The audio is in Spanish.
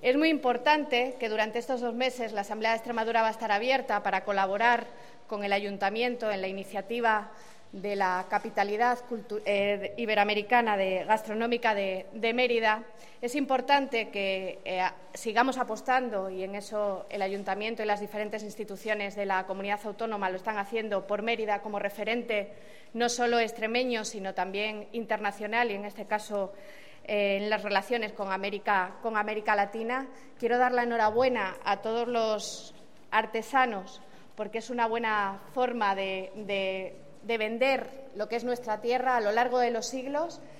Es muy importante que durante estos 2 meses la Asamblea de Extremadura va a estar abierta para colaborar con el Ayuntamiento en la iniciativa de la capitalidad iberoamericana gastronómica de Mérida. Es importante que sigamos apostando, y en eso el Ayuntamiento y las diferentes instituciones de la comunidad autónoma lo están haciendo, por Mérida como referente no solo extremeño, sino también internacional, y en este caso en las relaciones con América Latina. Quiero dar la enhorabuena a todos los artesanos, porque es una buena forma de vender lo que es nuestra tierra a lo largo de los siglos.